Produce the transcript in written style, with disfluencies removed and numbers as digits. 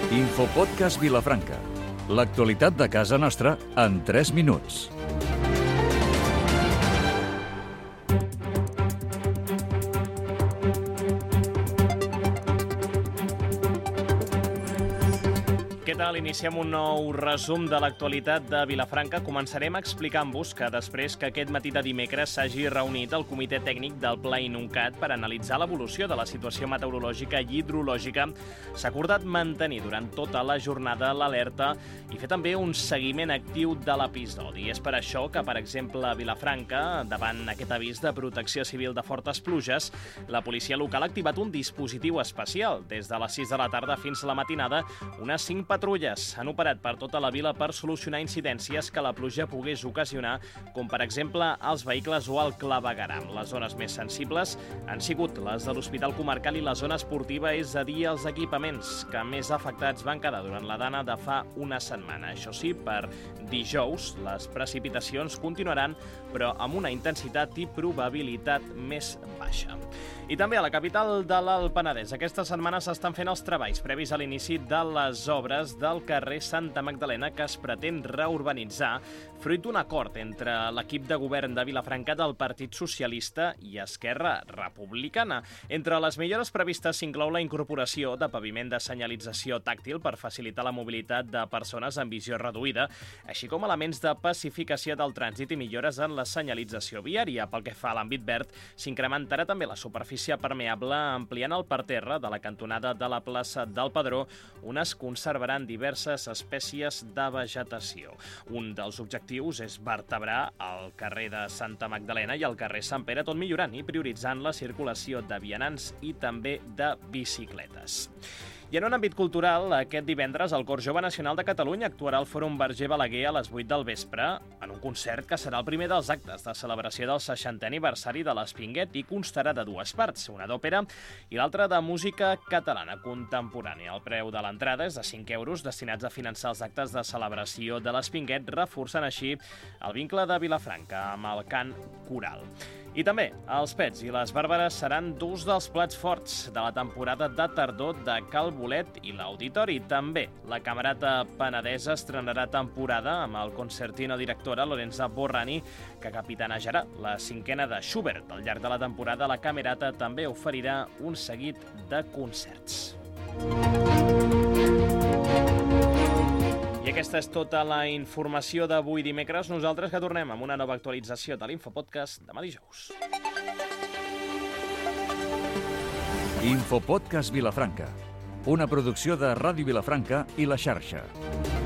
Infopodcast Vilafranca. L'actualitat de casa nostra en 3 minuts. Què tal? Iniciem un nou resum de l'actualitat de Vilafranca. Començarem explicant-vos que després que aquest matí de dimecres s'hagi reunit el comitè tècnic del Pla Inuncat per analitzar l'evolució de la situació meteorològica i hidrològica, s'ha acordat mantenir durant tota la jornada l'alerta i fer també un seguiment actiu de l'episodi. És per això que, per exemple, a Vilafranca, davant aquest avís de protecció civil de fortes pluges, la policia local ha activat un dispositiu especial. Des de les 6 de la tarda fins a la matinada, unes 5 patrulles han operat per tota la vila per solucionar incidències que la pluja pogués ocasionar, com per exemple els vehicles o el clavegueram. Les zones més sensibles han sigut les de l'Hospital Comarcal i la zona esportiva, és a dir, els equipaments que més afectats van quedar durant la dana de fa una setmana. Això sí, per dijous les precipitacions continuaran, però amb una intensitat i probabilitat més baixa. I també a la capital de l'Alt Penedès aquesta setmana s'estan fent els treballs previs a l'inici de les obres del carrer Santa Magdalena, que es pretén reurbanitzar fruit d'un acord entre l'equip de govern de Vilafranca del Partit Socialista i Esquerra Republicana. Entre les millores previstes s'inclou la incorporació de paviment de senyalització tàctil per facilitar la mobilitat de persones amb visió reduïda, així com elements de pacificació del trànsit i millores en la senyalització viària. Pel que fa a l'àmbit verd, s'incrementarà també la superfície permeable ampliant el parterre de la cantonada de la plaça del Pedró, on es conservaran diverses espècies de vegetació. Un dels objectius és vertebrar el carrer de Santa Magdalena i el carrer Sant Pere, tot millorant i prioritzant la circulació de vianants i també de bicicletes. I en un àmbit cultural, aquest divendres el Cor Jove Nacional de Catalunya actuarà al Fòrum Verger Balaguer a les 8 del vespre en un concert que serà el primer dels actes de celebració del 60è aniversari de l'Espinguet i constarà de 2 parts, una d'òpera i l'altra de música catalana contemporània. El preu de l'entrada és de 5 euros destinats a finançar els actes de celebració de l'Espinguet, reforçant així el vincle de Vilafranca amb el cant coral. I també els pets i les bàrbares seran 2 dels plats forts de la temporada de tardor de Cal Bolet i l'Auditori. També la Camerata Penedesa estrenarà temporada amb el concertino directora Lorenza Borrani, que capitanejarà la 5a de Schubert. Al llarg de la temporada, la Camerata també oferirà un seguit de concerts. I aquesta és tota la informació d'avui dimecres. Nosaltres que tornem amb una nova actualització de l'Infopodcast demà dijous. Infopodcast Vilafranca, una producció de Ràdio Vilafranca i La Xarxa.